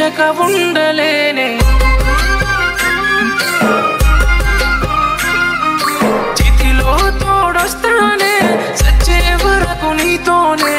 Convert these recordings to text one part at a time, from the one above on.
ప్రేమించక ఉండలేనే చితిలో తోడొస్తానే సచ్చే వరకు నీతోనే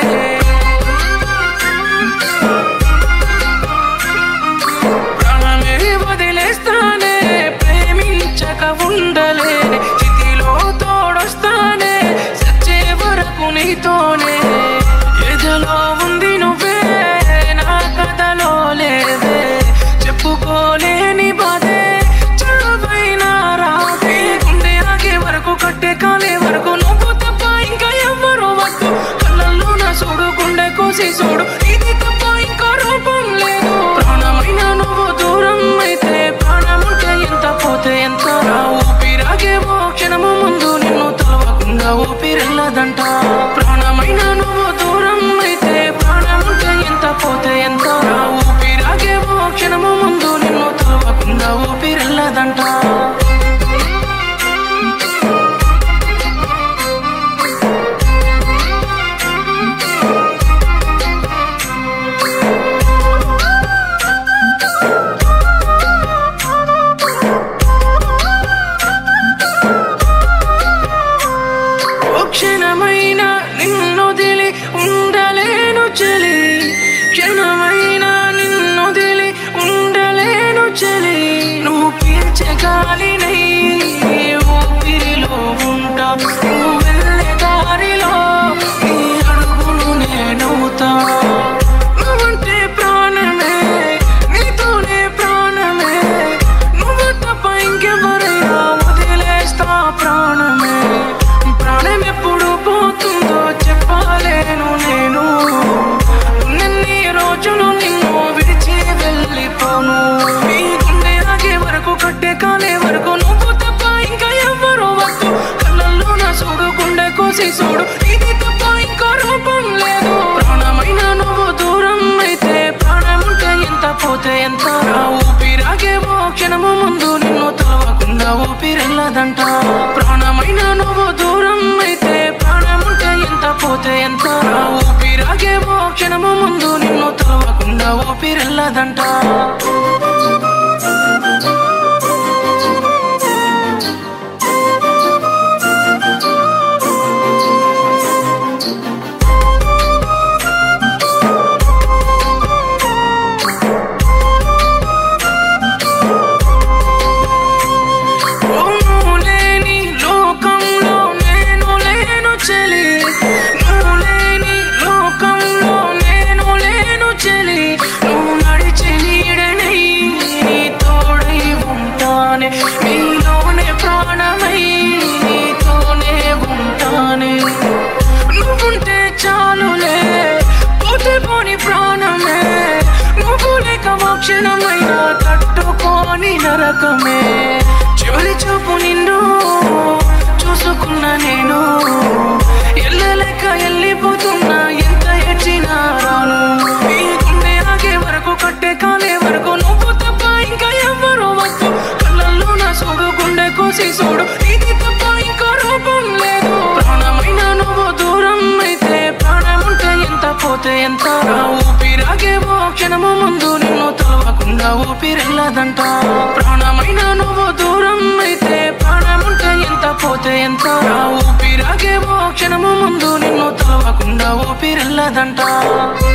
ప్రాణమే వదిలేస్తానే ప్రేమించక ఉండలేనే చితిలో తోడొస్తానే సచ్చే వరకు నీతోనే ఎదలో ఉంది నువ్వే నా కథలో లేవే చెప్పుకోలేని బాధే చావైనా రాదే గుండె ఆగే వరకు కట్టే కాలే వరకు నువ్వు తప్ప ఇంకా ఎవ్వరు వద్దు కళ్ళల్లో నా చూడు గుండె కోసి చూడు ఇది తప్ప ఇంకా రూపం లేదు ప్రాణమైన నువ్వు దూరం అయితే ప్రాణముంటే ఎంత పోతే ఎంత నా ఊపిరాగే ఓ క్షణము ముందు నిన్ను తలవకుండా ఊపిరెళ్ళదంట ప్రాణమైన నువ్వు దూరం అయితే ప్రాణముంటే ఎంత పోతే ఎంత నా ఊపిరాగే ఓ క్షణము ముందు నిన్ను తలవకుండా ఊపిరెళ్ళదంట క్షణమైన నిన్నొదిలి ఉండలేను చలి క్షణమైన నిన్నొదిలి ఉండలేను చలి నువ్వు పీల్చే గాలినై ఊపిరిలో ఉంటా నువ్వు వెళ్ళే దారిలో నీ అడుగును నేనవుతా నువ్వంటే ప్రాణమే నీతోనే ప్రాణమే నువ్వు తప్ప ఇంకెవరైనా వదిలేస్తా ప్రాణమే ప్రాణం ఎప్పుడు పోతుందో చెప్పలేను నేను ఉన్నన్ని రోజులు నిన్ను విడిచి వెళ్ళిపోను నీ గుండె ఆగే వరకు కట్టే కాలే వరకు నువ్వు తప్ప ఇంకా ఎవ్వరు వద్దు కళ్ళల్లో నా చూడు గుండె కోసి చూడు ఇది తప్ప ఇంకా రూపం లేదు ప్రాణమైన నువ్వు దూరం అయితే ప్రాణముంటే ఎంత పోతే ఎంత నా ఊపిరాగే ఓ క్షణము ముందు నిన్ను తలవకుండా ఊపిరెళ్ళదంట ప్రాణమైన నువ్వు దూరం అయితే ప్రాణముంటే ఎంత పోతే ఎంత నా ఊపిరాగే ఓ క్షణము ముందు నిన్ను తలవకుండా ఊపిరెళ్ళదంట నీలోనే ప్రాణమై నీతోనే ఉంటానే నువ్వుంటే చాలులే పోతే పోని ప్రాణమే నువ్వు లేక మోక్షణమైనా తట్టుకోని నరకమే చివరి చూపు నిన్ను చూసుకున్న నేను ఎల్లలేక వెళ్ళిపోతున్నా ఎంత ఏడ్చినా రాను నీ గుండె ఆగే వరకు కట్టే కాలే వరకు నువ్వు తప్ప ఇంకా ఎవ్వరు వద్దు కళ్ళల్లో నా చూడు గుండె కోసి చూడు ఇది తప్ప ఇంకా రూపం లేదు ప్రాణమైన నువ్వు దూరం అయితే ప్రాణముంటే ఎంత పోతే ఎంత నా ఊపిరాగే ఓ క్షణము ముందు నిన్ను తలవకుండా ఊపిరెళ్ళదంట ప్రాణమైన నువ్వు దూరం అయితే ప్రాణముంటే ఎంత పోతే ఎంత నా ఊపిరాగే ఓ క్షణము ముందు నిన్ను తలవకుండా ఊపిరెళ్ళదంట